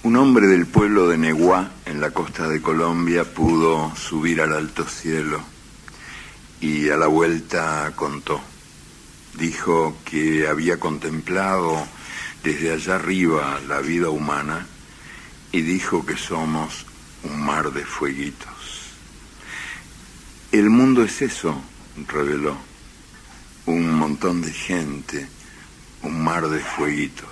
Un hombre del pueblo de Neguá, en la costa de Colombia, pudo subir al alto cielo y a la vuelta contó. Dijo que había contemplado desde allá arriba la vida humana y dijo que somos un mar de fueguitos. El mundo es eso, reveló, un montón de gente, un mar de fueguitos.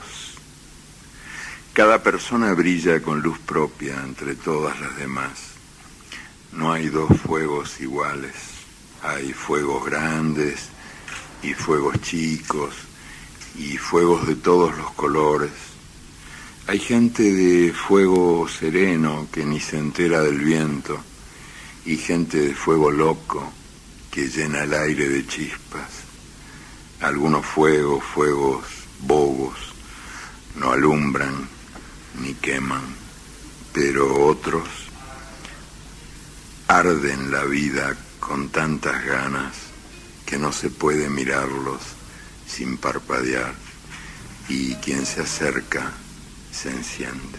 Cada persona brilla con luz propia entre todas las demás. No hay dos fuegos iguales. Hay fuegos grandes y fuegos chicos y fuegos de todos los colores. Hay gente de fuego sereno que ni se entera del viento y gente de fuego loco que llena el aire de chispas. Algunos fuegos bobos, no alumbran ni queman, pero otros arden la vida con tantas ganas que no se puede mirarlos sin parpadear, y quien se acerca se enciende.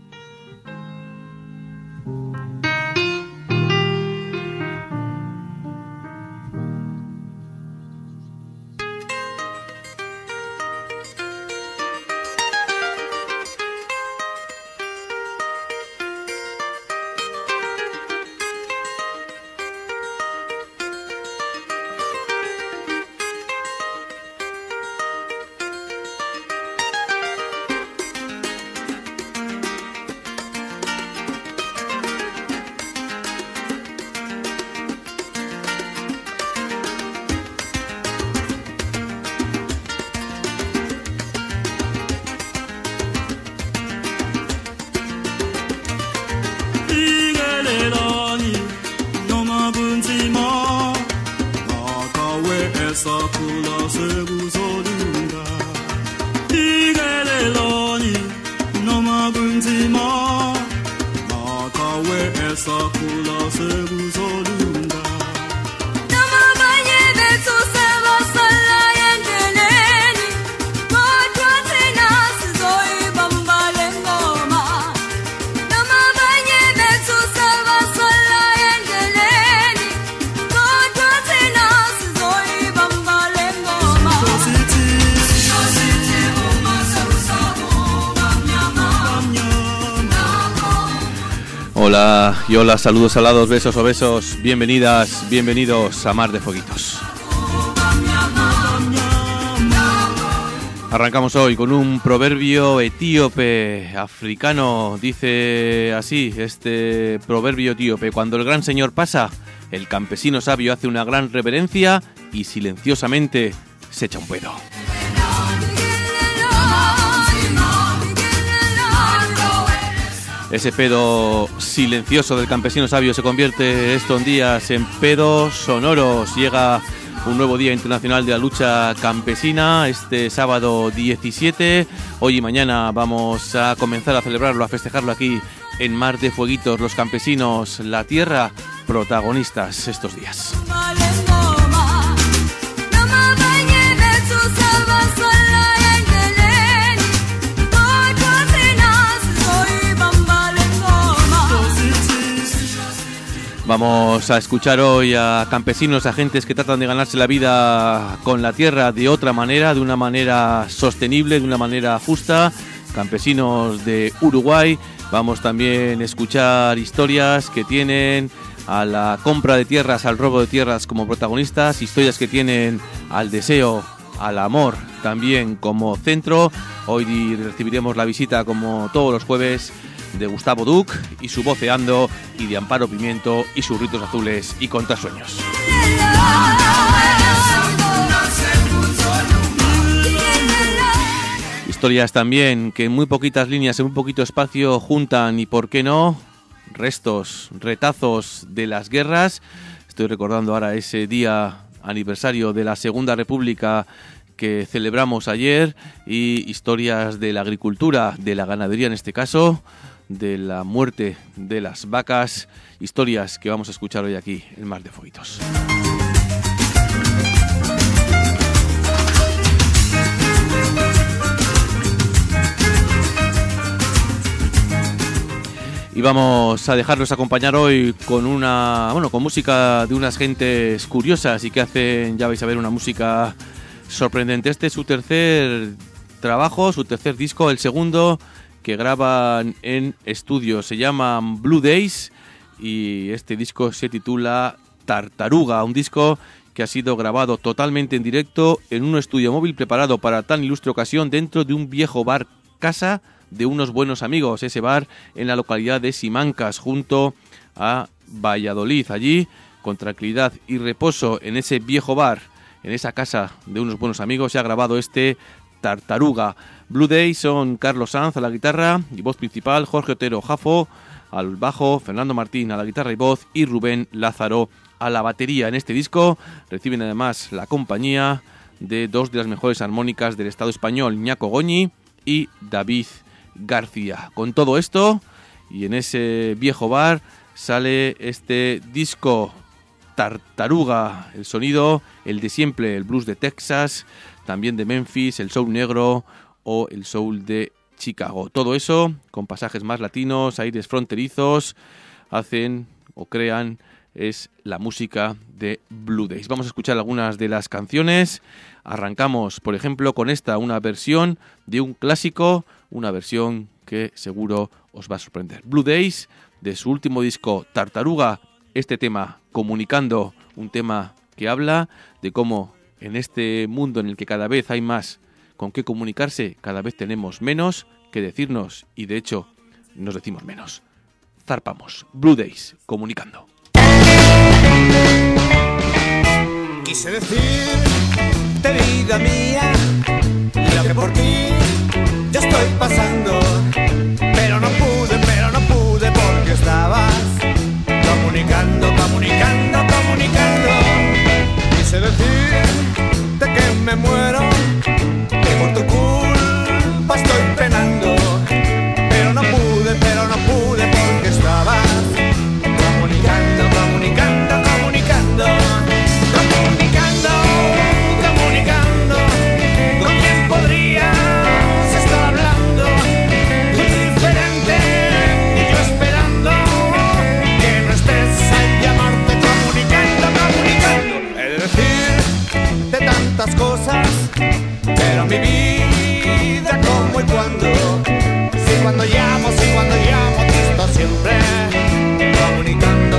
Hola y hola, saludos alados, besos o besos, bienvenidas, bienvenidos a Mar de Fueguitos. Arrancamos hoy con un proverbio etíope, africano, dice así, este proverbio etíope: cuando el gran señor pasa, el campesino sabio hace una gran reverencia y silenciosamente se echa un pedo. Ese pedo silencioso del campesino sabio se convierte estos días en pedos sonoros. Llega un nuevo Día Internacional de la Lucha Campesina, este sábado 17. Hoy y mañana vamos a comenzar a celebrarlo, a festejarlo aquí en Mar de Fueguitos. Los campesinos, la tierra, protagonistas estos días. Vamos a escuchar hoy a campesinos, a gentes que tratan de ganarse la vida con la tierra de otra manera, de una manera sostenible, de una manera justa. Campesinos de Uruguay. Vamos también a escuchar historias que tienen a la compra de tierras, al robo de tierras como protagonistas, historias que tienen al deseo, al amor también como centro. Hoy recibiremos la visita, como todos los jueves, de Gustavo Duc y su Voceando, y de Amparo Pimiento y sus Ritos Azules y Contrasueños. Historias también que en muy poquitas líneas, en muy poquito espacio, juntan, y por qué no, restos, retazos de las guerras. Estoy recordando ahora ese día aniversario de la Segunda República que celebramos ayer, y historias de la agricultura, de la ganadería en este caso, de la muerte de las vacas, historias que vamos a escuchar hoy aquí en Mar de Fueguitos. Y vamos a dejarlos acompañar hoy con con música de unas gentes curiosas y que hacen, ya vais a ver, una música sorprendente. Este es su tercer trabajo, su tercer disco, el segundo que graban en estudio. Se llaman Blue Days y este disco se titula Tartaruga, un disco que ha sido grabado totalmente en directo en un estudio móvil preparado para tan ilustre ocasión dentro de un viejo bar casa de unos buenos amigos, ese bar en la localidad de Simancas, junto a Valladolid. Allí, con tranquilidad y reposo en ese viejo bar, en esa casa de unos buenos amigos, se ha grabado este Tartaruga. Blue Days son Carlos Sanz a la guitarra y voz principal, Jorge Otero Jafo al bajo, Fernando Martín a la guitarra y voz y Rubén Lázaro a la batería. En este disco reciben además la compañía de dos de las mejores armónicas del Estado español, Ñaco Goñi y David García. Con todo esto y en ese viejo bar sale este disco Tartaruga, el sonido, el de siempre, el blues de Texas, también de Memphis, el soul negro o el soul de Chicago. Todo eso con pasajes más latinos, aires fronterizos, hacen o crean es la música de Blue Days. Vamos a escuchar algunas de las canciones. Arrancamos, por ejemplo, con esta, una versión de un clásico, una versión que seguro os va a sorprender. Blue Days, de su último disco Tartaruga, este tema Comunicando, un tema que habla de cómo en este mundo en el que cada vez hay más con qué comunicarse, cada vez tenemos menos que decirnos y de hecho nos decimos menos. Zarpamos. Blue Days, Comunicando. Quise decirte, vida mía, lo que por ti yo estoy pasando, pero no pude porque estabas comunicando. Quise decirte que me muero, que por tu culpa estoy penando, pero no pude porque estabas comunicando. ¿Con quién podrías estar hablando? Tú diferente y yo esperando que no estés al llamarte. Comunicando. He de decirte tantas cosas, pero mi vida como y cuando. Si cuando llamo, tú estás siempre comunicando.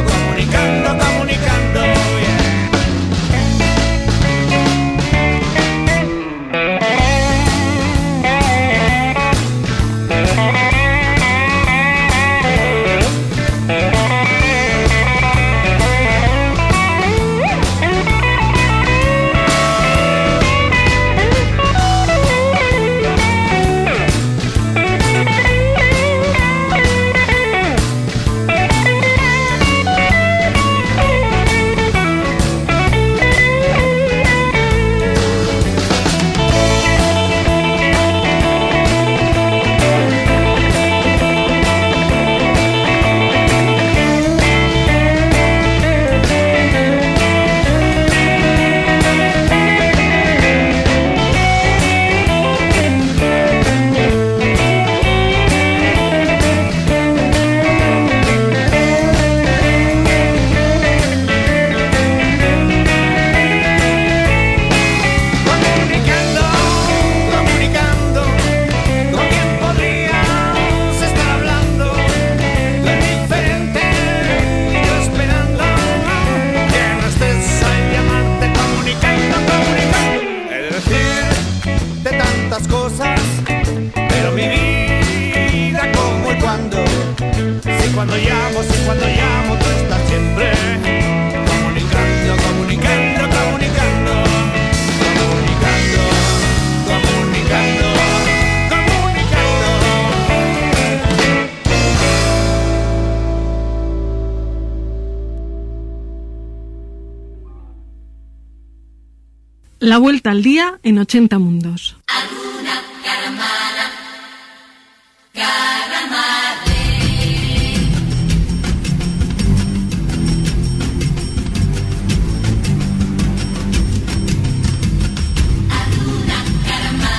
La vuelta al día en 80 mundos.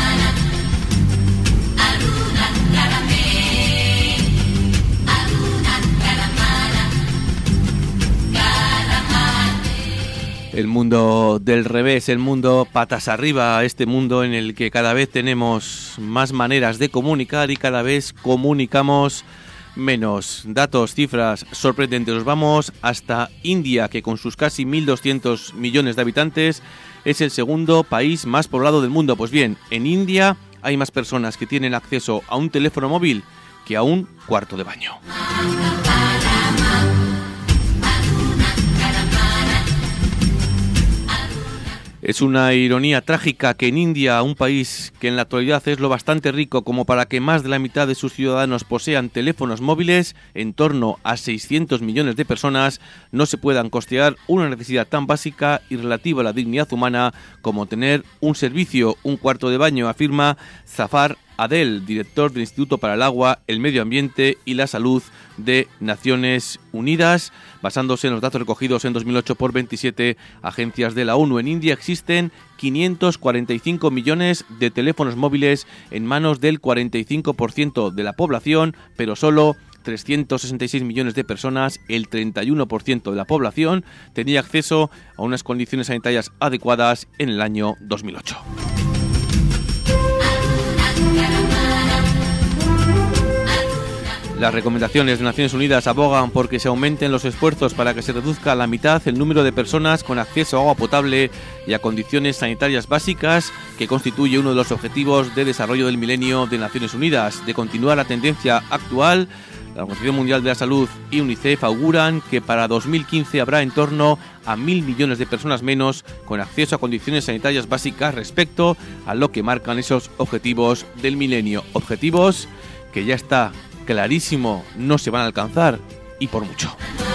Aruna, El mundo del revés, el mundo patas arriba, este mundo en el que cada vez tenemos más maneras de comunicar y cada vez comunicamos menos. Datos, cifras sorprendentes. Nos vamos hasta India, que con sus casi 1.200 millones de habitantes es el segundo país más poblado del mundo. Pues bien, en India hay más personas que tienen acceso a un teléfono móvil que a un cuarto de baño. Es una ironía trágica que en India, un país que en la actualidad es lo bastante rico como para que más de la mitad de sus ciudadanos posean teléfonos móviles, en torno a 600 millones de personas, no se puedan costear una necesidad tan básica y relativa a la dignidad humana como tener un servicio, un cuarto de baño, afirma Zafar Adel, director del Instituto para el Agua, el Medio Ambiente y la Salud de Naciones Unidas. Basándose en los datos recogidos en 2008 por 27 agencias de la ONU, en India existen 545 millones de teléfonos móviles en manos del 45% de la población, pero solo 366 millones de personas, el 31% de la población, tenía acceso a unas condiciones sanitarias adecuadas en el año 2008. Las recomendaciones de Naciones Unidas abogan por que se aumenten los esfuerzos para que se reduzca a la mitad el número de personas con acceso a agua potable y a condiciones sanitarias básicas, que constituye uno de los objetivos de desarrollo del milenio de Naciones Unidas. De continuar la tendencia actual, la Organización Mundial de la Salud y UNICEF auguran que para 2015 habrá en torno a 1.000 millones de personas menos con acceso a condiciones sanitarias básicas respecto a lo que marcan esos objetivos del milenio. Objetivos que ya está clarísimo no se van a alcanzar, y por mucho.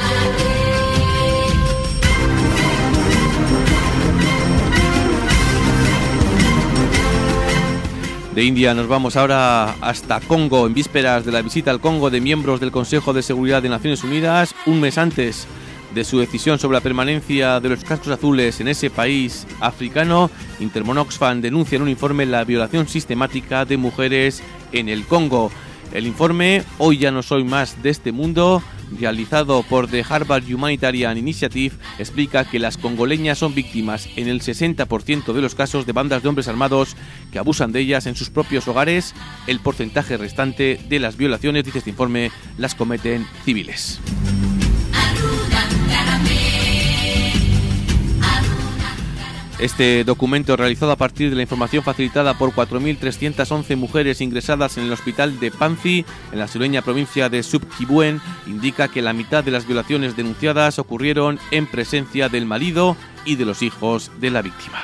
De India nos vamos ahora hasta Congo, en vísperas de la visita al Congo de miembros del Consejo de Seguridad de Naciones Unidas, un mes antes de su decisión sobre la permanencia de los cascos azules en ese país africano. Intermon Oxfam denuncia en un informe la violación sistemática de mujeres en el Congo. El informe Hoy ya no soy más de este mundo, realizado por The Harvard Humanitarian Initiative, explica que las congoleñas son víctimas en el 60% de los casos de bandas de hombres armados que abusan de ellas en sus propios hogares. El porcentaje restante de las violaciones, dice este informe, las cometen civiles. Este documento, realizado a partir de la información facilitada por 4.311 mujeres ingresadas en el hospital de Panzi, en la sureña provincia de Sub-Kivu, indica que la mitad de las violaciones denunciadas ocurrieron en presencia del marido y de los hijos de la víctima.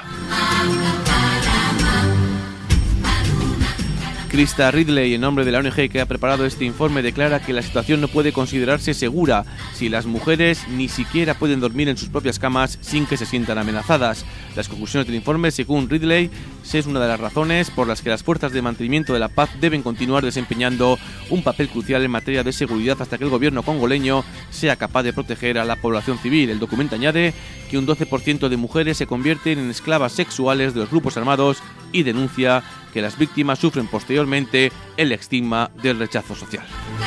Krista Ridley, en nombre de la ONG que ha preparado este informe, declara que la situación no puede considerarse segura si las mujeres ni siquiera pueden dormir en sus propias camas sin que se sientan amenazadas. Las conclusiones del informe, según Ridley, es una de las razones por las que las fuerzas de mantenimiento de la paz deben continuar desempeñando un papel crucial en materia de seguridad hasta que el gobierno congoleño sea capaz de proteger a la población civil. El documento añade que un 12% de mujeres se convierten en esclavas sexuales de los grupos armados y denuncia que las víctimas sufren posteriormente el estigma del rechazo social.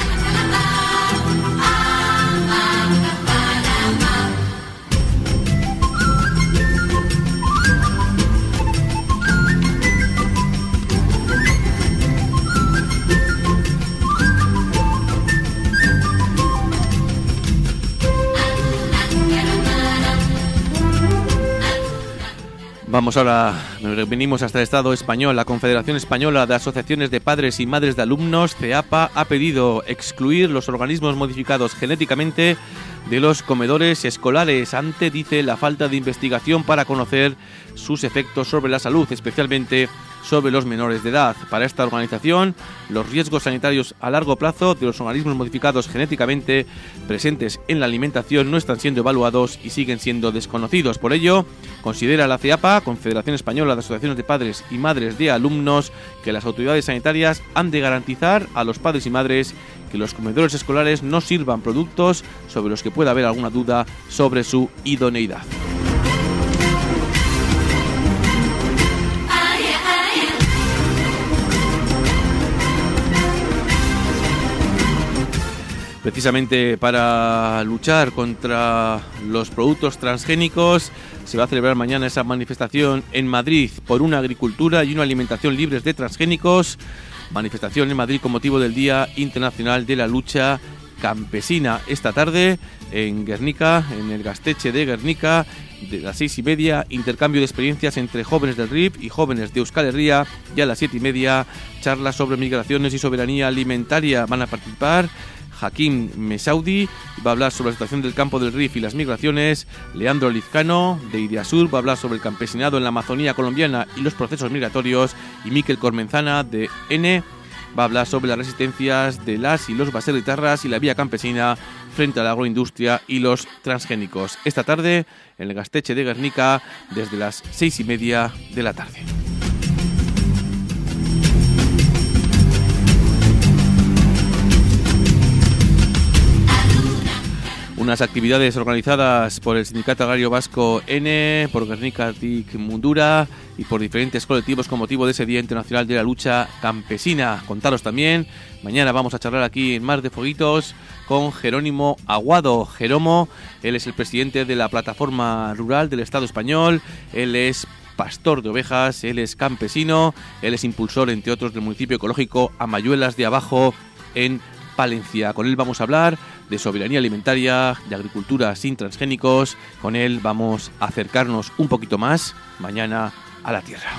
Vamos ahora, venimos hasta el Estado español. La Confederación Española de Asociaciones de Padres y Madres de Alumnos, CEAPA, ha pedido excluir los organismos modificados genéticamente de los comedores escolares ante, dice, la falta de investigación para conocer sus efectos sobre la salud, especialmente sobre los menores de edad. Para esta organización, los riesgos sanitarios a largo plazo de los organismos modificados genéticamente presentes en la alimentación no están siendo evaluados y siguen siendo desconocidos. Por ello, considera la CEAPA, Confederación Española de Asociaciones de Padres y Madres de Alumnos, que las autoridades sanitarias han de garantizar a los padres y madres que los comedores escolares no sirvan productos sobre los que pueda haber alguna duda sobre su idoneidad. Precisamente para luchar contra los productos transgénicos se va a celebrar mañana esa manifestación en Madrid por una agricultura y una alimentación libres de transgénicos. Manifestación en Madrid con motivo del Día Internacional de la Lucha Campesina. Esta tarde en Guernica, en el Gaztetxe de Guernica, de las 6:30, intercambio de experiencias entre jóvenes del RIF y jóvenes de Euskal Herria, y a las 7:30, charlas sobre migraciones y soberanía alimentaria. Van a participar Hakim Mesaudi, va a hablar sobre la situación del campo del RIF y las migraciones. Leandro Lizcano, de Ideasur, va a hablar sobre el campesinado en la Amazonía colombiana y los procesos migratorios. Y Miquel Cormenzana, de N, va a hablar sobre las resistencias de las y los baserritarras y la vía campesina frente a la agroindustria y los transgénicos. Esta tarde en el Gaztetxe de Guernica desde las 6:30 de la tarde. Unas actividades organizadas por el Sindicato Agrario Vasco N, por Guernicatik Mundura y por diferentes colectivos con motivo de ese Día Internacional de la Lucha Campesina. Contaros también, mañana vamos a charlar aquí en Mar de Fueguitos con Jerónimo Aguado. Jeromo, él es el presidente de la Plataforma Rural del Estado Español, él es pastor de ovejas, él es campesino, él es impulsor, entre otros, del municipio ecológico Amayuelas de Abajo en Palencia. Con él vamos a hablar de soberanía alimentaria, de agricultura sin transgénicos. Con él vamos a acercarnos un poquito más mañana a la tierra.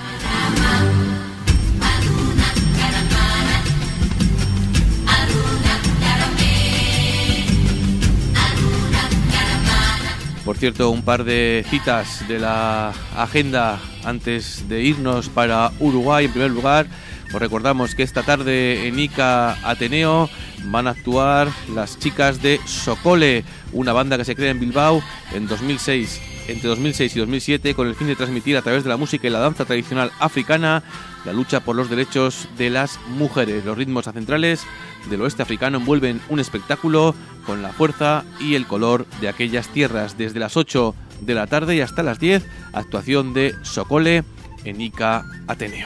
Por cierto, un par de citas de la agenda antes de irnos para Uruguay. En primer lugar, os recordamos que esta tarde en ICA Ateneo van a actuar las chicas de Sokole, una banda que se crea en Bilbao entre 2006 y 2007, con el fin de transmitir a través de la música y la danza tradicional africana la lucha por los derechos de las mujeres. Los ritmos centrales del oeste africano envuelven un espectáculo con la fuerza y el color de aquellas tierras. Desde las 8 de la tarde y hasta las 10, actuación de Sokole en ICA Ateneo.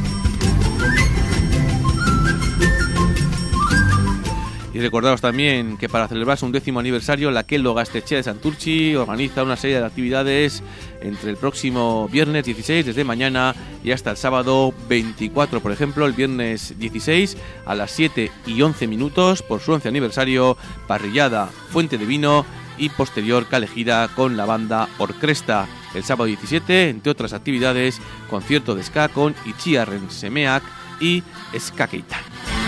Y recordaros también que para celebrarse un 10º aniversario, la Kelo Gaztetxea de Santurtzi organiza una serie de actividades entre el próximo viernes 16, desde mañana, y hasta el sábado 24. Por ejemplo, el viernes 16 a las 7:11 por su 11 aniversario, parrillada, fuente de vino y posterior calejira con la banda Orkresta. El sábado 17, entre otras actividades, concierto de ska con Itziarren Semeak y Skakeitan.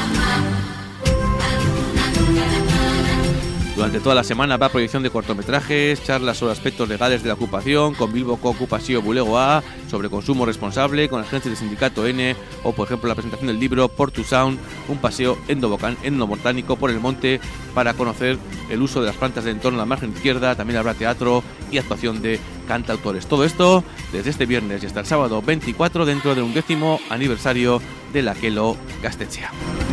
Durante toda la semana habrá proyección de cortometrajes, charlas sobre aspectos legales de la ocupación, con Bilboko Okupazio Bulegoa, sobre consumo responsable, con agentes del sindicato N, o por ejemplo la presentación del libro Portu Sound, un paseo endobotánico por el monte para conocer el uso de las plantas del entorno a la margen izquierda. También habrá teatro y actuación de cantautores. Todo esto desde este viernes y hasta el sábado 24 dentro del 11º aniversario de la Kelo Gaztetxea.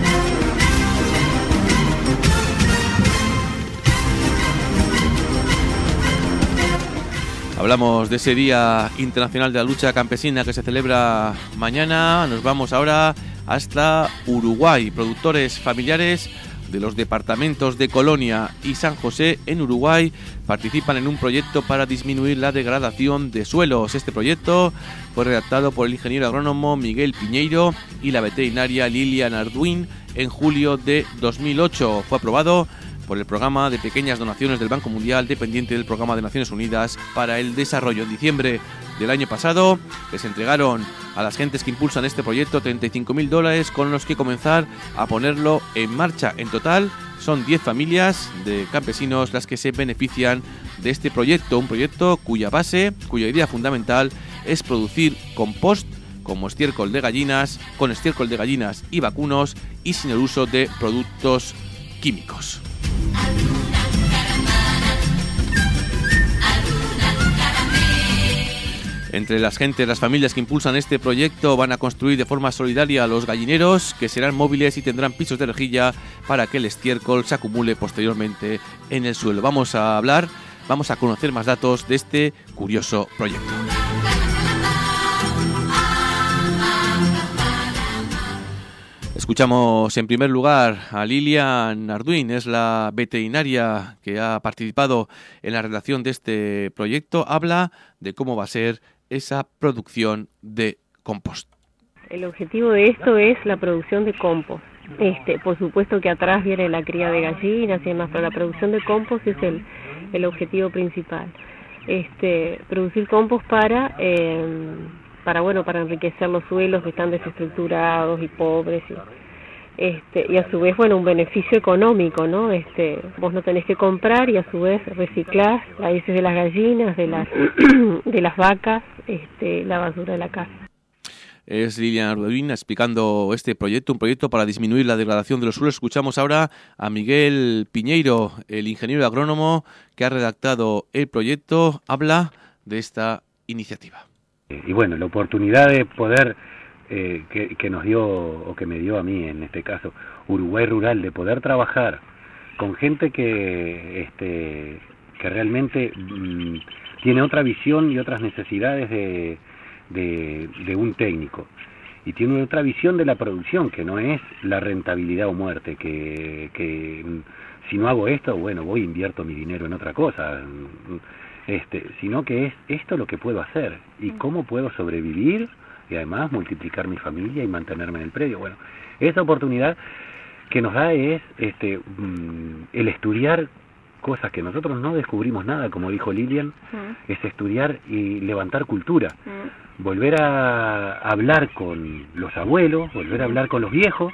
Hablamos de ese Día Internacional de la Lucha Campesina que se celebra mañana. Nos vamos ahora hasta Uruguay. Productores familiares de los departamentos de Colonia y San José en Uruguay participan en un proyecto para disminuir la degradación de suelos. Este proyecto fue redactado por el ingeniero agrónomo Miguel Piñeiro y la veterinaria Lilian Arduin en julio de 2008. Fue aprobado por el programa de pequeñas donaciones del Banco Mundial, dependiente del programa de Naciones Unidas para el Desarrollo. En diciembre del año pasado les entregaron a las gentes que impulsan este proyecto $35.000 con los que comenzar a ponerlo en marcha. En total son 10 familias de campesinos las que se benefician de este proyecto, un proyecto cuya idea fundamental es producir compost como estiércol de gallinas, con estiércol de gallinas y vacunos y sin el uso de productos químicos. Entre las familias que impulsan este proyecto van a construir de forma solidaria los gallineros, que serán móviles y tendrán pisos de rejilla para que el estiércol se acumule posteriormente en el suelo. Vamos a conocer más datos de este curioso proyecto. Escuchamos en primer lugar a Lilian Arduin, es la veterinaria que ha participado en la redacción de este proyecto. Habla de cómo va a ser esa producción de compost. El objetivo de esto es la producción de compost. Por supuesto que atrás viene la cría de gallinas y demás, pero la producción de compost es el objetivo principal. Producir compost para enriquecer los suelos que están desestructurados y pobres y a su vez, un beneficio económico, ¿no? Vos no tenés que comprar y a su vez reciclás las heces de las gallinas, de las vacas, la basura de la casa. Es Lilian Arduin explicando este proyecto, un proyecto para disminuir la degradación de los suelos. Escuchamos ahora a Miguel Piñeiro, el ingeniero agrónomo que ha redactado el proyecto. Habla de esta iniciativa. Y bueno, la oportunidad de poder, que nos dio, o que me dio a mí en este caso, Uruguay Rural, de poder trabajar con gente que realmente tiene otra visión y otras necesidades de un técnico, y tiene otra visión de la producción, que no es la rentabilidad o muerte, que si no hago esto, voy invierto mi dinero en otra cosa, sino que es esto lo que puedo hacer y cómo puedo sobrevivir y además multiplicar mi familia y mantenerme en el predio. Bueno, esa oportunidad que nos da es el estudiar cosas que nosotros no descubrimos nada, como dijo Lilian, es estudiar y levantar cultura, volver a hablar con los abuelos, volver a hablar con los viejos,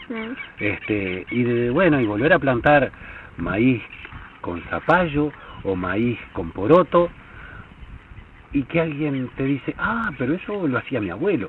y volver a plantar maíz con zapallo o maíz con poroto, y que alguien te dice, pero eso lo hacía mi abuelo,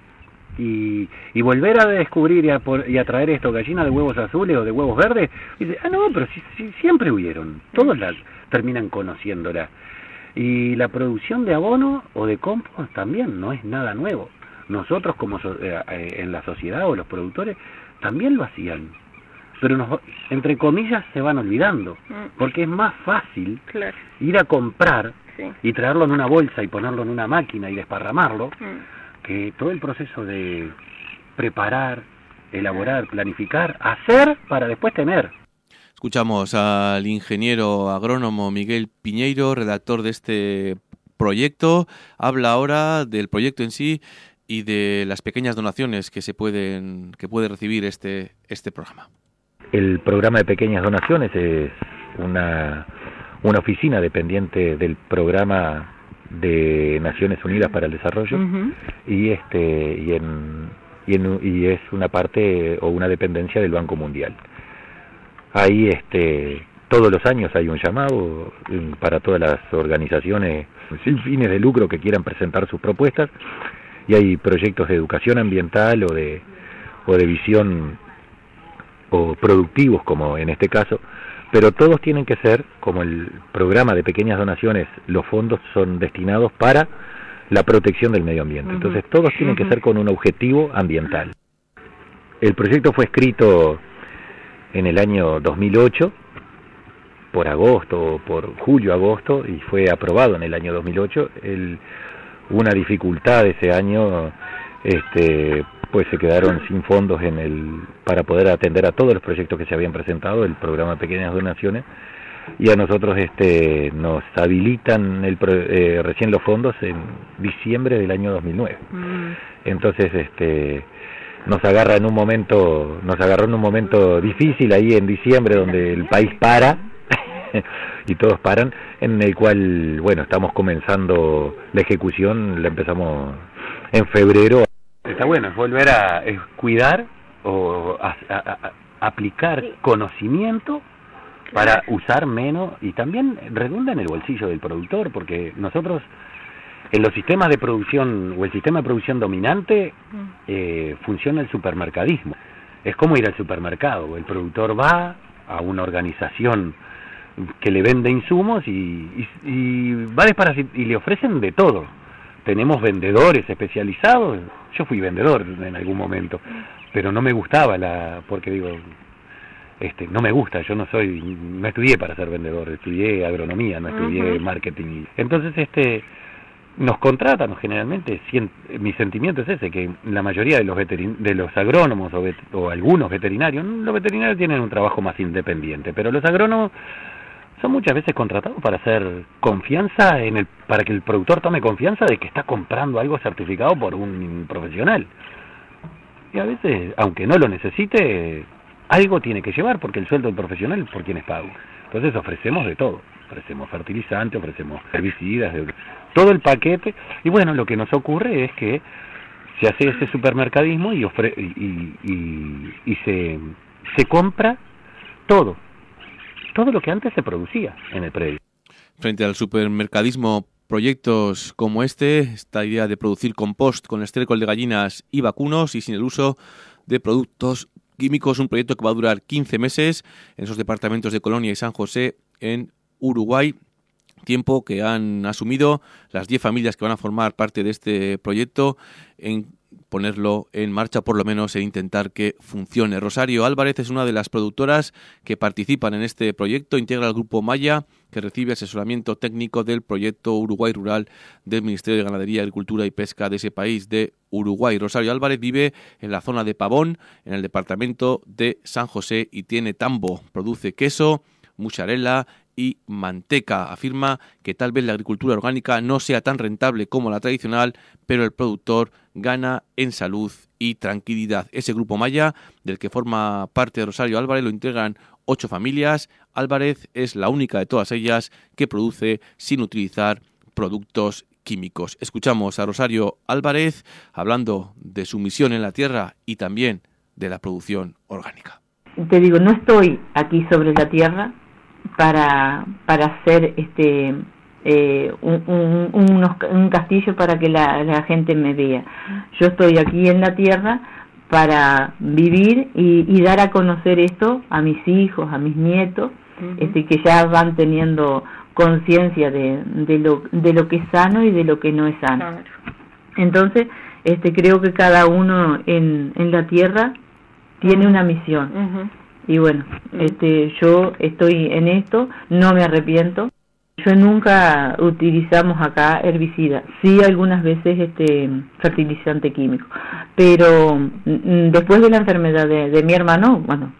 y volver a descubrir y a traer esto, gallina de huevos azules o de huevos verdes, y dice, pero si siempre hubieron, todos terminan conociéndola. Y la producción de abono o de compost también no es nada nuevo. Nosotros en la sociedad o los productores también lo hacían, pero entre comillas se van olvidando, porque es más fácil ir a comprar y traerlo en una bolsa y ponerlo en una máquina y desparramarlo, que todo el proceso de preparar, elaborar, planificar, hacer para después tener. Escuchamos al ingeniero agrónomo Miguel Piñeiro, redactor de este proyecto. Habla ahora del proyecto en sí y de las pequeñas donaciones que puede recibir este programa. El programa de pequeñas donaciones es una oficina dependiente del programa de Naciones Unidas para el Desarrollo, y es una parte o una dependencia del Banco Mundial. Ahí todos los años hay un llamado para todas las organizaciones sin fines de lucro que quieran presentar sus propuestas, y hay proyectos de educación ambiental o de visión o productivos, como en este caso, pero todos tienen que ser, como el programa de pequeñas donaciones, los fondos son destinados para la protección del medio ambiente. Entonces todos tienen que ser con un objetivo ambiental. El proyecto fue escrito en el año 2008, por julio-agosto, y fue aprobado en el año 2008. Una dificultad de ese año, pues se quedaron sin fondos para poder atender a todos los proyectos que se habían presentado, el programa de pequeñas donaciones, y a nosotros nos habilitan recién los fondos en diciembre del año 2009. Entonces nos agarró en un momento difícil ahí en diciembre, donde el país para y todos paran, en el cual estamos comenzando la ejecución, la empezamos en febrero. Está bueno, es volver a cuidar o a aplicar conocimiento para usar menos, y también redunda en el bolsillo del productor, porque nosotros en los sistemas de producción o el sistema de producción dominante funciona el supermercadismo. Es como ir al supermercado, el productor va a una organización que le vende insumos y va y le ofrecen de todo. Tenemos vendedores especializados. Yo fui vendedor en algún momento, pero no me gustaba porque no me gusta. Yo no estudié para ser vendedor, estudié agronomía, no estudié marketing. Entonces nos contratan generalmente, mi sentimiento es ese, que la mayoría de los agrónomos o algunos veterinarios, los veterinarios tienen un trabajo más independiente, pero los agrónomos son muchas veces contratados para hacer confianza para que el productor tome confianza de que está comprando algo certificado por un profesional. Y a veces, aunque no lo necesite, algo tiene que llevar, porque el sueldo del profesional es por quien es pago. Entonces ofrecemos de todo, ofrecemos fertilizantes, ofrecemos herbicidas, todo el paquete. Y bueno, lo que nos ocurre es que se hace ese supermercadismo y se compra todo lo que antes se producía en el predio. Frente al supermercadismo, proyectos como esta idea de producir compost con estiércol de gallinas y vacunos y sin el uso de productos químicos, un proyecto que va a durar 15 meses en esos departamentos de Colonia y San José en Uruguay, tiempo que han asumido las 10 familias que van a formar parte de este proyecto en ponerlo en marcha, por lo menos, e intentar que funcione. Rosario Álvarez es una de las productoras que participan en este proyecto, integra el Grupo Maya, que recibe asesoramiento técnico del proyecto Uruguay Rural del Ministerio de Ganadería, Agricultura y Pesca de ese país de Uruguay. Rosario Álvarez vive en la zona de Pavón, en el departamento de San José, y tiene tambo. Produce queso, mozzarella y manteca. Afirma que tal vez la agricultura orgánica no sea tan rentable como la tradicional, pero el productor gana en salud y tranquilidad. Ese Grupo Maya, del que forma parte Rosario Álvarez, lo integran 8 familias. Álvarez es la única de todas ellas que produce sin utilizar productos químicos. Escuchamos a Rosario Álvarez hablando de su misión en la tierra y también de la producción orgánica. Te digo, no estoy aquí sobre la tierra para hacer un castillo para que la gente me vea. Yo estoy aquí en la tierra para vivir y dar a conocer esto a mis hijos, a mis nietos, que ya van teniendo conciencia de lo que es sano y de lo que no es sano. Claro. Entonces, creo que cada uno en la tierra tiene una misión. Y bueno, yo estoy en esto, no me arrepiento. Yo nunca utilizamos acá herbicida, sí algunas veces fertilizante químico, pero después de la enfermedad de mi hermano, bueno,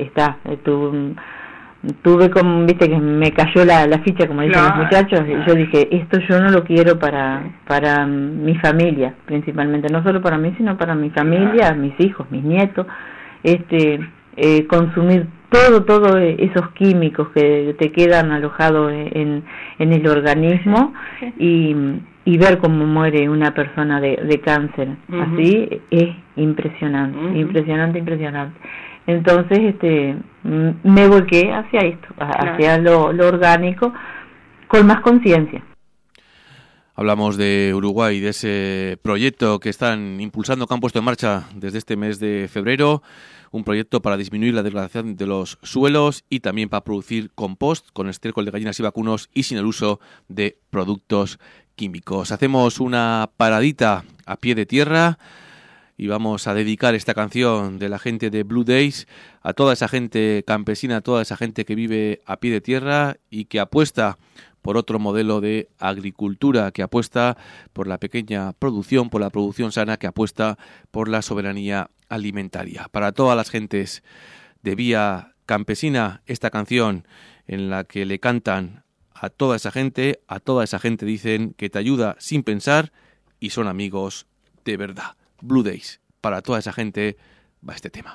tuve como, viste, que me cayó la ficha, como dicen los muchachos, y yo dije, esto yo no lo quiero para mi familia, principalmente, no solo para mí, sino para mi familia, mis hijos, mis nietos, consumir todos esos químicos que te quedan alojados en el organismo y ver cómo muere una persona de cáncer. Así es impresionante, impresionante. Entonces me volqué hacia esto, hacia lo orgánico, con más conciencia. Hablamos de Uruguay, de ese proyecto que están impulsando, que han puesto en marcha desde este mes de febrero, un proyecto para disminuir la degradación de los suelos y también para producir compost con estiércol de gallinas y vacunos y sin el uso de productos químicos. Hacemos una paradita a pie de tierra y vamos a dedicar esta canción de la gente de Blue Days a toda esa gente campesina, a toda esa gente que vive a pie de tierra y que apuesta por otro modelo de agricultura, que apuesta por la pequeña producción, por la producción sana, que apuesta por la soberanía alimentaria. Para todas las gentes de Vía Campesina, esta canción en la que le cantan a toda esa gente dicen que te ayuda sin pensar y son amigos de verdad. Blue Days, para toda esa gente va este tema.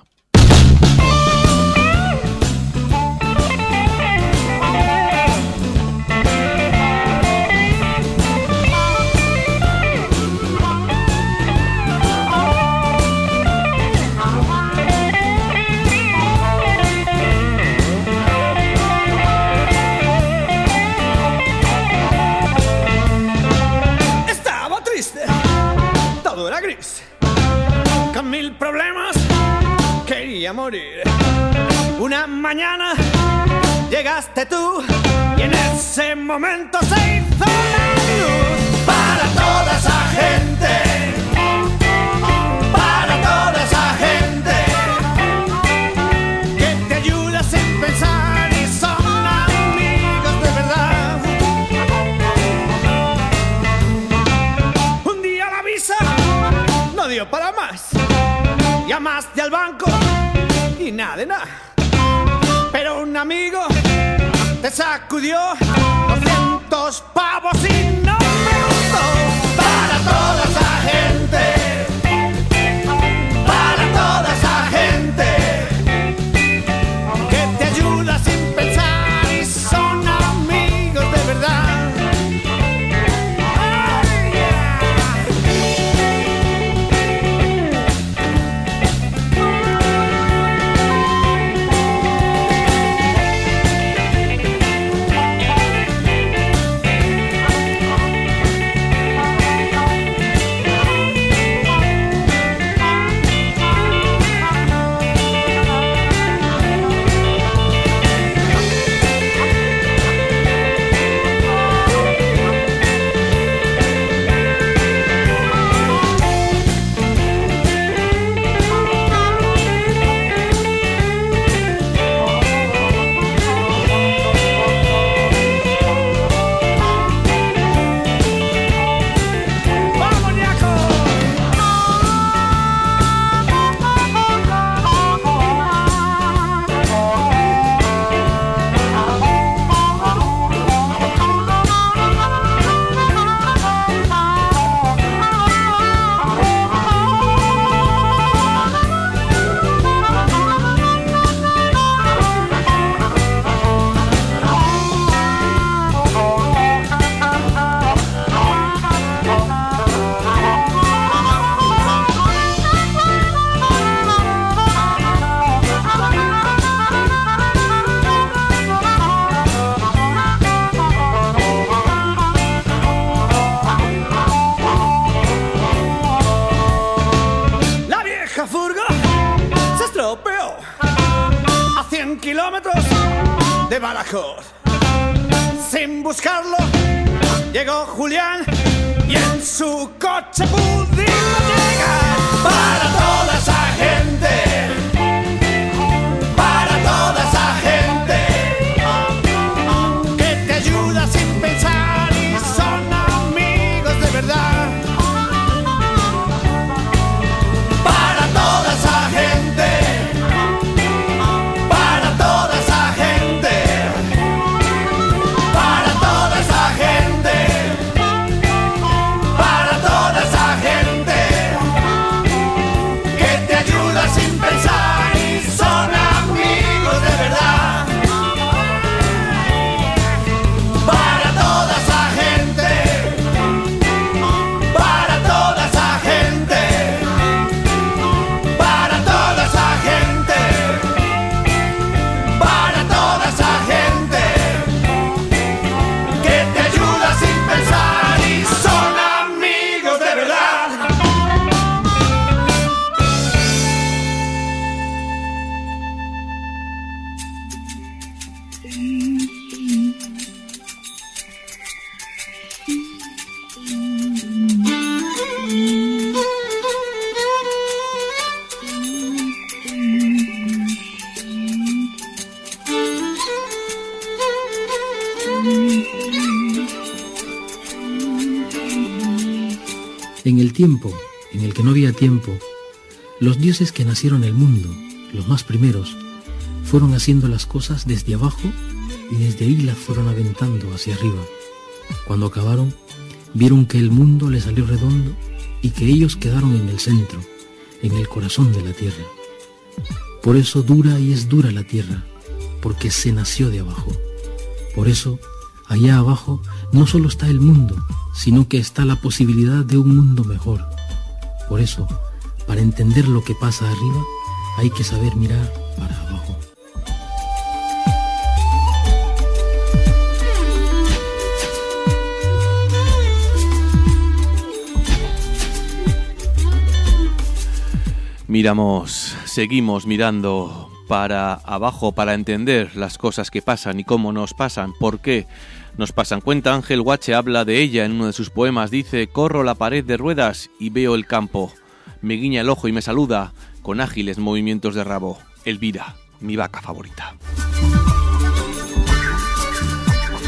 Con 1000 problemas quería morir. Una mañana llegaste tú y en ese momento se hizo la luz para toda esa gente, para toda esa gente que te ayuda sin pensar y son amigos de verdad. Llegaste al banco y nada de nada, pero un amigo te sacudió 200 pavos y no me gustó. Para toda esa gente, para toda esa gente que te ayuda sin pensar y son amigos de verdad. A 100 kilómetros de Badajoz. Sin buscarlo, llegó Julián y en su coche pudimos llegar. Para toda esa gente, para toda esa gente que te ayuda sin pensar y son amigos de verdad. Para toda esa gente, para toda esa gente, para toda esa gente, para toda esa gente que te ayuda sin pensar y son amigos de verdad. Para toda esa gente, para toda esa gente, para toda esa gente, para toda esa gente que te ayuda sin pensar y son amigos de verdad. En el tiempo en el que no había tiempo, los dioses que nacieron el mundo, los más primeros, fueron haciendo las cosas desde abajo y desde ahí las fueron aventando hacia arriba. Cuando acabaron, vieron que el mundo les salió redondo y que ellos quedaron en el centro, en el corazón de la tierra. Por eso dura y es dura la tierra, porque se nació de abajo. Por eso, allá abajo no solo está el mundo, sino que está la posibilidad de un mundo mejor. Por eso, para entender lo que pasa arriba, hay que saber mirar para abajo. Seguimos mirando para abajo para entender las cosas que pasan y cómo nos pasan, por qué nos pasan. Cuenta Ángel Guache, habla de ella en uno de sus poemas, dice: corro la pared de ruedas y veo el campo, me guiña el ojo y me saluda con ágiles movimientos de rabo. Elvira, mi vaca favorita.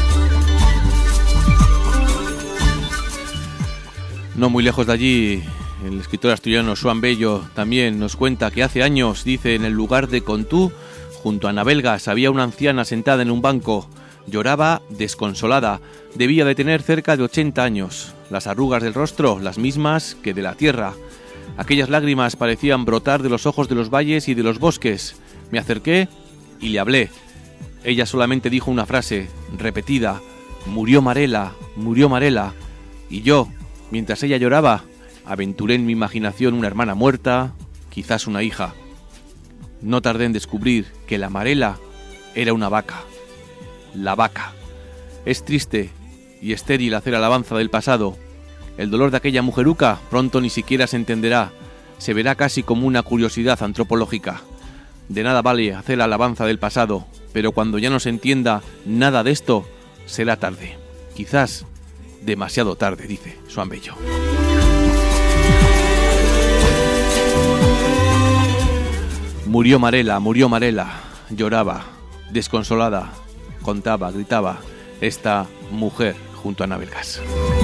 No muy lejos de allí el escritor asturiano Xoán Bello también nos cuenta que hace años, dice, en el lugar de Contú, junto a Navelgas, había una anciana sentada en un banco. Lloraba desconsolada, debía de tener cerca de 80 años, las arrugas del rostro las mismas que de la tierra. Aquellas lágrimas parecían brotar de los ojos de los valles y de los bosques. Me acerqué y le hablé. Ella solamente dijo una frase, repetida: murió Marela, y yo, mientras ella lloraba, aventuré en mi imaginación una hermana muerta, quizás una hija. No tardé en descubrir que la Marela era una vaca. La vaca. Es triste y estéril hacer alabanza del pasado. El dolor de aquella mujeruca pronto ni siquiera se entenderá. Se verá casi como una curiosidad antropológica. De nada vale hacer la alabanza del pasado, pero cuando ya no se entienda nada de esto, será tarde. Quizás demasiado tarde, dice Xoán Bello. Murió Marela, lloraba, desconsolada, contaba, gritaba esta mujer junto a Navelgas.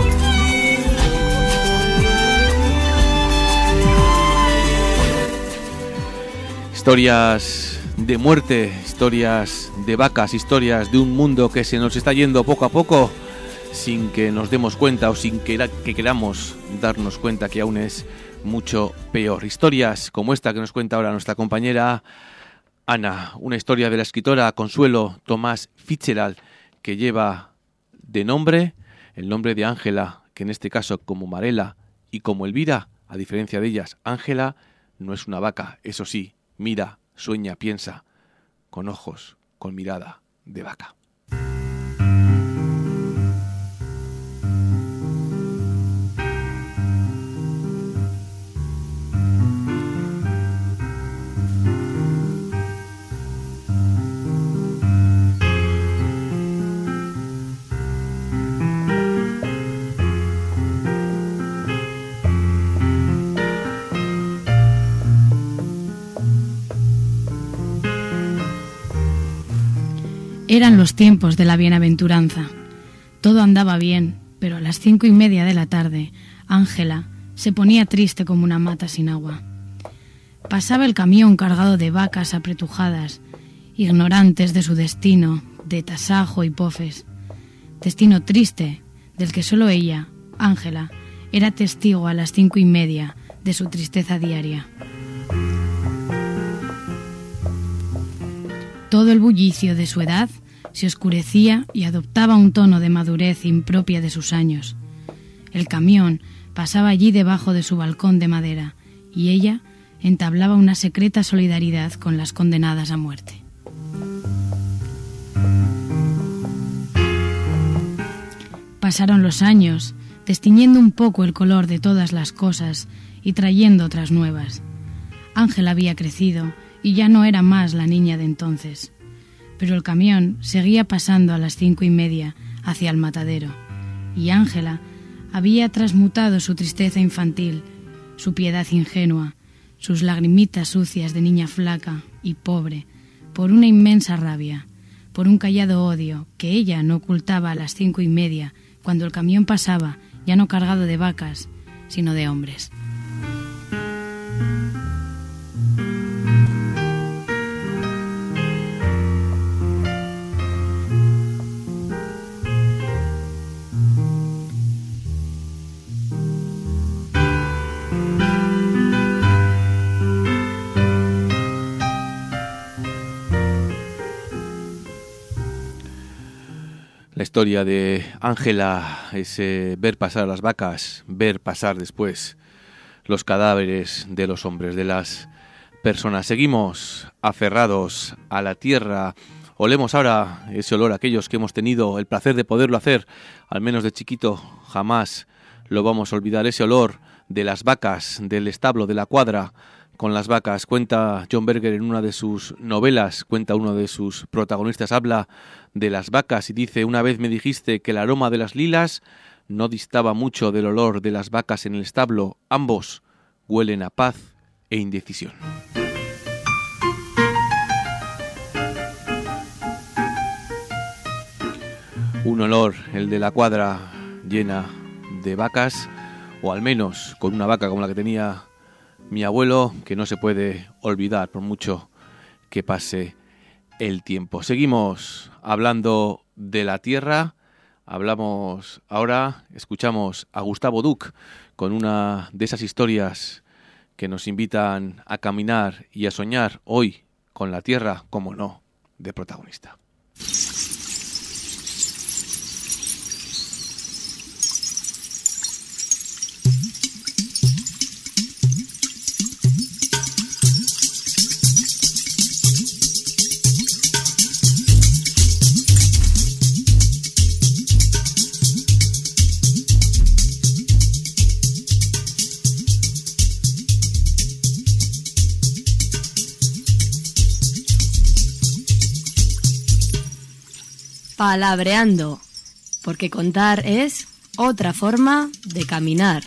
Historias de muerte, historias de vacas, historias de un mundo que se nos está yendo poco a poco sin que nos demos cuenta o sin que queramos darnos cuenta que aún es mucho peor. Historias como esta que nos cuenta ahora nuestra compañera Ana, una historia de la escritora Consuelo Tomás Fitzgerald que lleva de nombre el nombre de Ángela, que en este caso como Marela y como Elvira, a diferencia de ellas, Ángela no es una vaca, eso sí, mira, sueña, piensa, con ojos, con mirada de vaca. Eran los tiempos de la bienaventuranza. Todo andaba bien, pero a las 5:30 de la tarde, Ángela se ponía triste como una mata sin agua. Pasaba el camión cargado de vacas apretujadas, ignorantes de su destino, de tasajo y pofes. Destino triste, del que solo ella, Ángela, era testigo a las 5:30 de su tristeza diaria. Todo el bullicio de su edad se oscurecía y adoptaba un tono de madurez impropia de sus años. El camión pasaba allí debajo de su balcón de madera y ella entablaba una secreta solidaridad con las condenadas a muerte. Pasaron los años, destiñendo un poco el color de todas las cosas y trayendo otras nuevas. Ángela había crecido y ya no era más la niña de entonces. Pero el camión seguía pasando a las 5:30 hacia el matadero, y Ángela había transmutado su tristeza infantil, su piedad ingenua, sus lagrimitas sucias de niña flaca y pobre, por una inmensa rabia, por un callado odio que ella no ocultaba a las 5:30 cuando el camión pasaba, ya no cargado de vacas, sino de hombres. La historia de Ángela es ver pasar a las vacas, ver pasar después los cadáveres de los hombres, de las personas. Seguimos aferrados a la tierra. Olemos ahora ese olor, aquellos que hemos tenido el placer de poderlo hacer, al menos de chiquito, jamás lo vamos a olvidar. Ese olor de las vacas, del establo, de la cuadra con las vacas. Cuenta John Berger en una de sus novelas, cuenta uno de sus protagonistas, habla de las vacas y dice: una vez me dijiste que el aroma de las lilas no distaba mucho del olor de las vacas en el establo. Ambos huelen a paz e indecisión. Un olor, el de la cuadra llena de vacas, o al menos con una vaca como la que tenía mi abuelo, que no se puede olvidar por mucho que pase el tiempo. Seguimos hablando de la tierra. Hablamos ahora, escuchamos a Gustavo Duc con una de esas historias que nos invitan a caminar y a soñar hoy con la tierra, como no, de protagonista. Palabreando, porque contar es otra forma de caminar.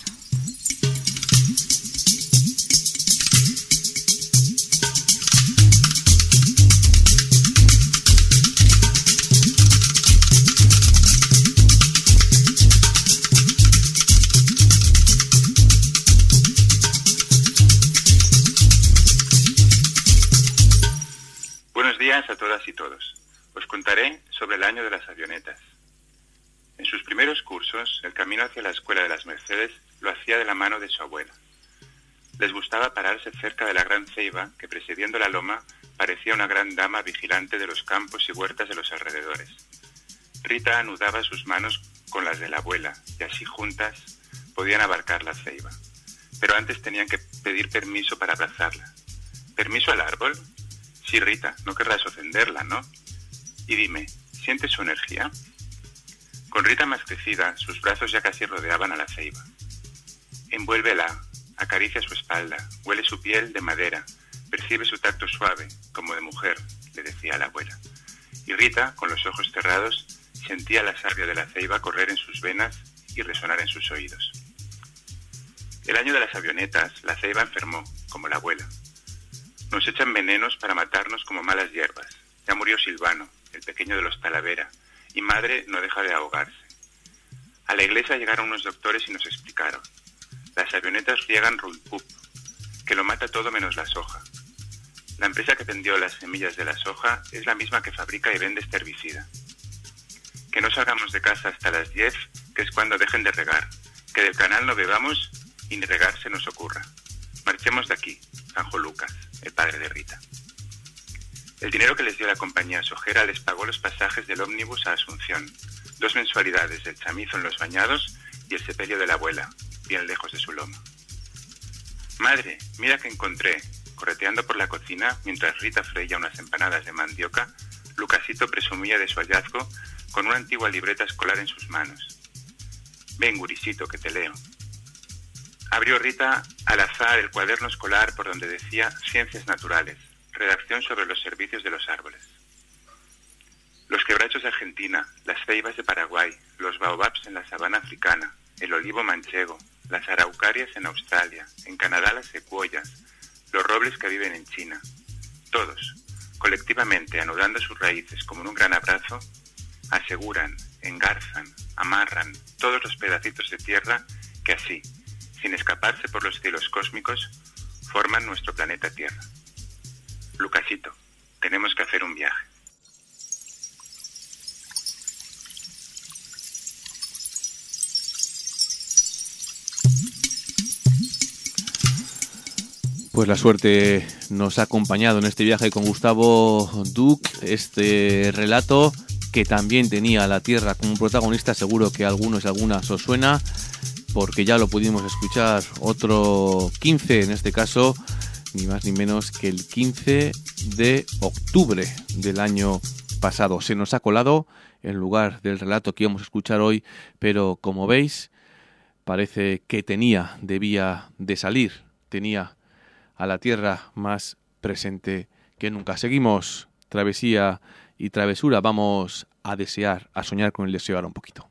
Buenos días a todas y todos. Os contaré sobre el año de las avionetas. En sus primeros cursos, el camino hacia la Escuela de las Mercedes lo hacía de la mano de su abuela. Les gustaba pararse cerca de la gran ceiba que, presidiendo la loma, parecía una gran dama vigilante de los campos y huertas de los alrededores. Rita anudaba sus manos con las de la abuela y así juntas podían abarcar la ceiba. Pero antes tenían que pedir permiso para abrazarla. ¿Permiso al árbol? Sí, Rita, no querrás ofenderla, ¿no? Y dime, ¿sientes su energía? Con Rita más crecida, sus brazos ya casi rodeaban a la ceiba. Envuélvela, acaricia su espalda, huele su piel de madera, percibe su tacto suave, como de mujer, le decía la abuela. Y Rita, con los ojos cerrados, sentía la savia de la ceiba correr en sus venas y resonar en sus oídos. El año de las avionetas, la ceiba enfermó, como la abuela. Nos echan venenos para matarnos como malas hierbas. Ya murió Silvano, el pequeño de los Talavera, y madre no deja de ahogarse. A la iglesia llegaron unos doctores y nos explicaron. Las avionetas riegan Rulpup, que lo mata todo menos la soja. La empresa que vendió las semillas de la soja es la misma que fabrica y vende este herbicida. Que no salgamos de casa hasta las 10, que es cuando dejen de regar. Que del canal no bebamos y ni regar se nos ocurra. Marchemos de aquí, Sanjo Lucas, el padre de Rita. El dinero que les dio la compañía sojera les pagó los pasajes del ómnibus a Asunción, 2 mensualidades del chamizo en Los Bañados y el sepelio de la abuela, bien lejos de su loma. Madre, mira que encontré, correteando por la cocina mientras Rita freía unas empanadas de mandioca, Lucasito presumía de su hallazgo con una antigua libreta escolar en sus manos. Ven, gurisito, que te leo. Abrió Rita al azar el cuaderno escolar por donde decía Ciencias Naturales, redacción sobre los servicios de los árboles. Los quebrachos de Argentina, las ceibas de Paraguay, los baobabs en la sabana africana, el olivo manchego, las araucarias en Australia, en Canadá las secuoyas, los robles que viven en China. Todos, colectivamente anudando sus raíces como en un gran abrazo, aseguran, engarzan, amarran todos los pedacitos de tierra que así, sin escaparse por los cielos cósmicos, forman nuestro planeta Tierra. Lucasito, tenemos que hacer un viaje. Pues la suerte nos ha acompañado en este viaje con Gustavo Duc, este relato que también tenía a la tierra como protagonista. Seguro que a algunos y algunas os suena, porque ya lo pudimos escuchar otro 15, en este caso, ni más ni menos que el 15 de octubre del año pasado. Se nos ha colado en lugar del relato que íbamos a escuchar hoy, pero como veis, parece que debía de salir, tenía a la tierra más presente que nunca. Seguimos travesía y travesura, vamos a desear, a soñar con el deseo ahora un poquito.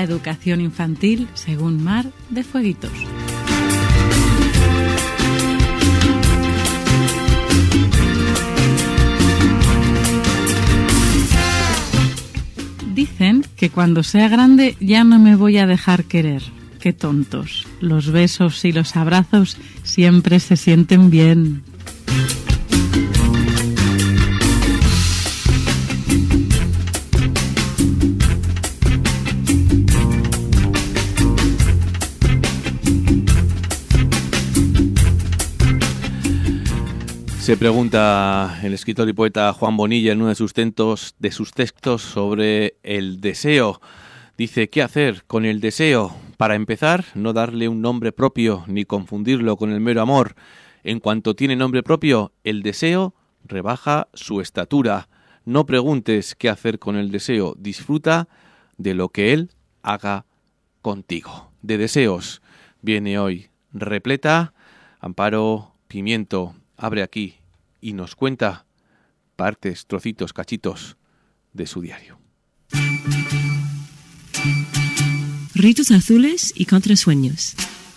educación infantil según Mar de Fueguitos. Dicen que cuando sea grande ya no me voy a dejar querer. Qué tontos. Los besos y los abrazos siempre se sienten bien. Se pregunta el escritor y poeta Juan Bonilla en uno de sus textos sobre el deseo. Dice, ¿qué hacer con el deseo? Para empezar, no darle un nombre propio ni confundirlo con el mero amor. En cuanto tiene nombre propio, el deseo rebaja su estatura. No preguntes qué hacer con el deseo, disfruta de lo que él haga contigo. De deseos viene hoy repleta. Amparo Pimiento abre aquí y nos cuenta partes, trocitos, cachitos de su diario. Ritos azules y contrasueños.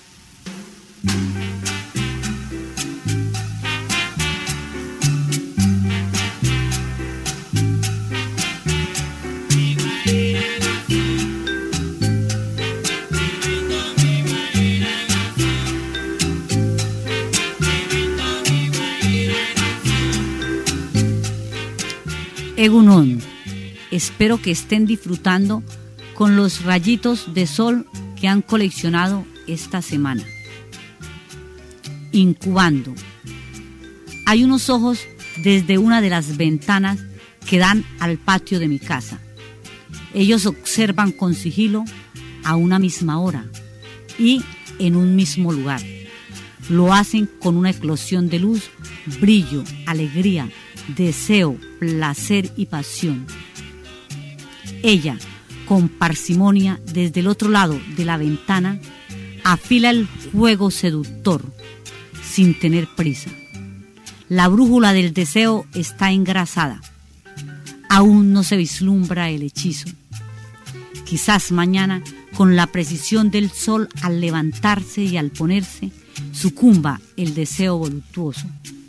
Egunon, espero que estén disfrutando con los rayitos de sol que han coleccionado esta semana. Incubando. Hay unos ojos desde una de las ventanas que dan al patio de mi casa. Ellos observan con sigilo a una misma hora y en un mismo lugar. Lo hacen con una eclosión de luz, brillo, alegría, deseo, placer y pasión. Ella, con parsimonia, desde el otro lado de la ventana, afila el fuego seductor, sin tener prisa. La brújula del deseo está engrasada. Aún no se vislumbra el hechizo. Quizás mañana, con la precisión del sol al levantarse y al ponerse, sucumba el deseo voluptuoso.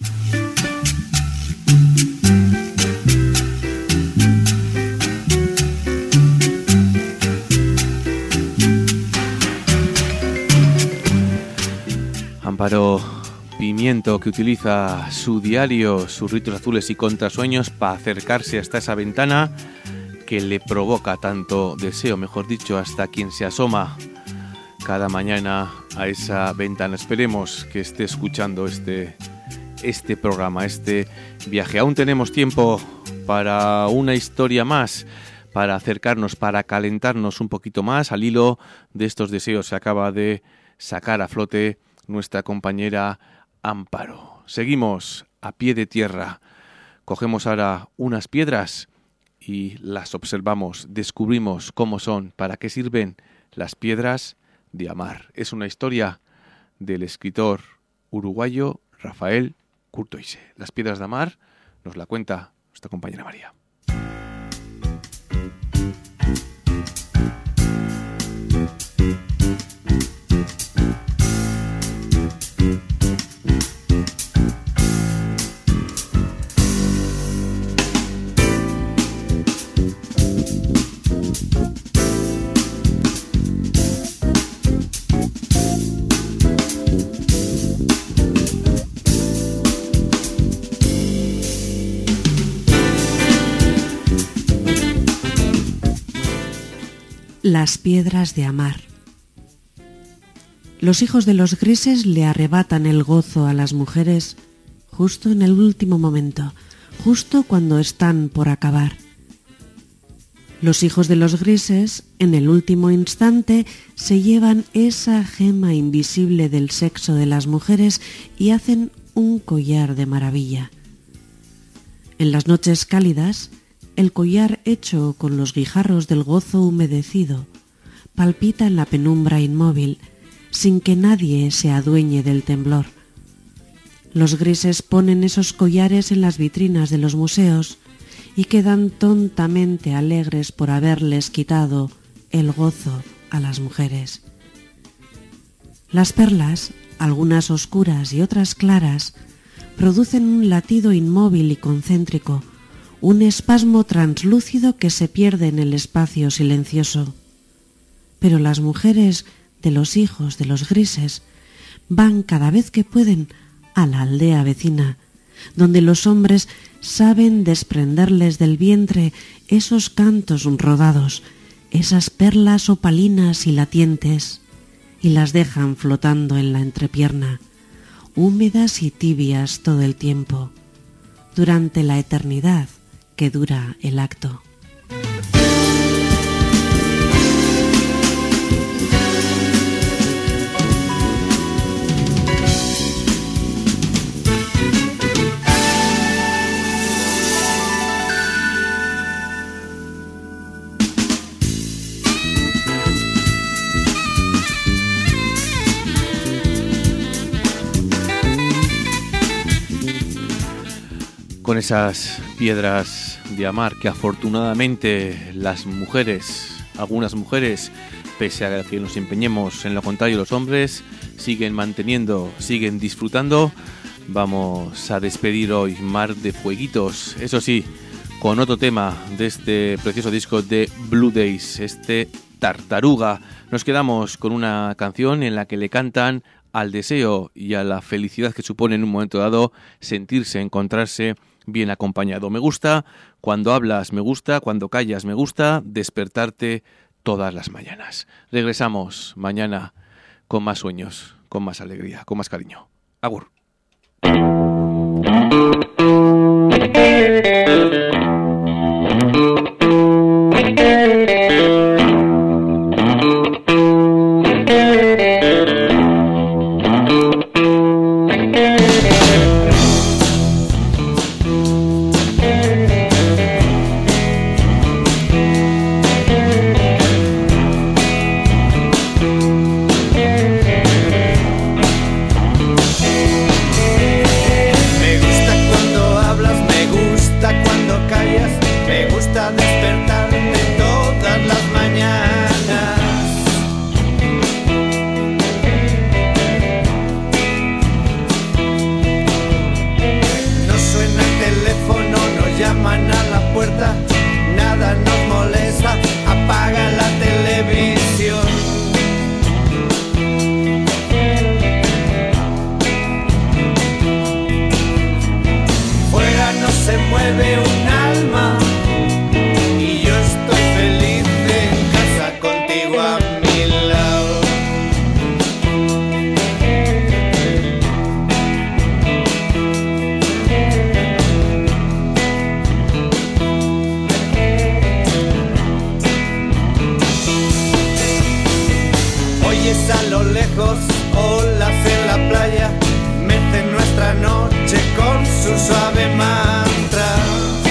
Amparo Pimiento, que utiliza su diario, sus ritos azules y contrasueños para acercarse hasta esa ventana que le provoca tanto deseo, mejor dicho, hasta quien se asoma cada mañana a esa ventana. Esperemos que esté escuchando este programa, este viaje. Aún tenemos tiempo para una historia más, para acercarnos, para calentarnos un poquito más. Al hilo de estos deseos se acaba de sacar a flote nuestra compañera Amparo. Seguimos a pie de tierra. Cogemos ahora unas piedras y las observamos, descubrimos cómo son, para qué sirven las piedras de Amar. Es una historia del escritor uruguayo Rafael Curtoise. Las piedras de Amar nos la cuenta nuestra compañera María. Las piedras de Amar. Los hijos de los grises le arrebatan el gozo a las mujeres justo en el último momento, justo cuando están por acabar. Los hijos de los grises, en el último instante, se llevan esa gema invisible del sexo de las mujeres y hacen un collar de maravilla. En las noches cálidas, el collar hecho con los guijarros del gozo humedecido palpita en la penumbra inmóvil, sin que nadie se adueñe del temblor. Los grises ponen esos collares en las vitrinas de los museos y quedan tontamente alegres por haberles quitado el gozo a las mujeres. Las perlas, algunas oscuras y otras claras, producen un latido inmóvil y concéntrico, un espasmo translúcido que se pierde en el espacio silencioso. Pero las mujeres de los hijos de los grises van cada vez que pueden a la aldea vecina, donde los hombres saben desprenderles del vientre esos cantos rodados, esas perlas opalinas y latientes, y las dejan flotando en la entrepierna, húmedas y tibias todo el tiempo, durante la eternidad que dura el acto. Con esas piedras de amar que afortunadamente las mujeres, algunas mujeres, pese a que nos empeñemos en lo contrario los hombres, siguen manteniendo, siguen disfrutando. Vamos a despedir hoy Mar de Fueguitos, eso sí, con otro tema de este precioso disco de Blue Days, este Tartaruga. Nos quedamos con una canción en la que le cantan al deseo y a la felicidad que supone en un momento dado sentirse, encontrarse bien acompañado. Me gusta cuando hablas, me gusta cuando callas, me gusta despertarte todas las mañanas. Regresamos mañana con más sueños, con más alegría, con más cariño. Agur. Suave mantra.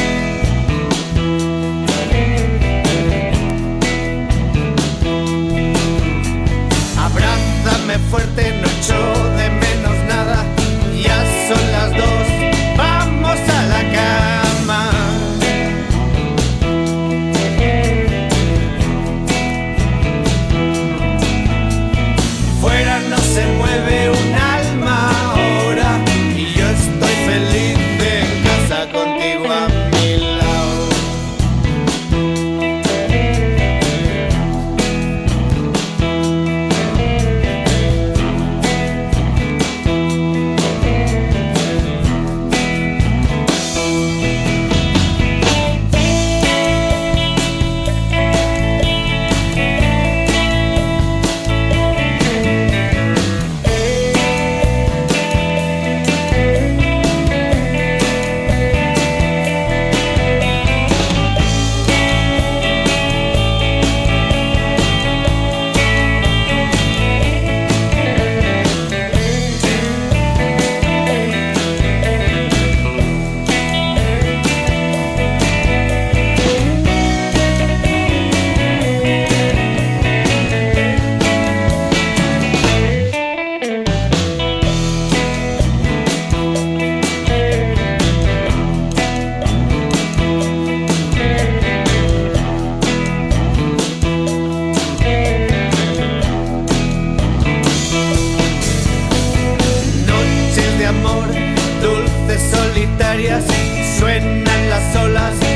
suenan las olas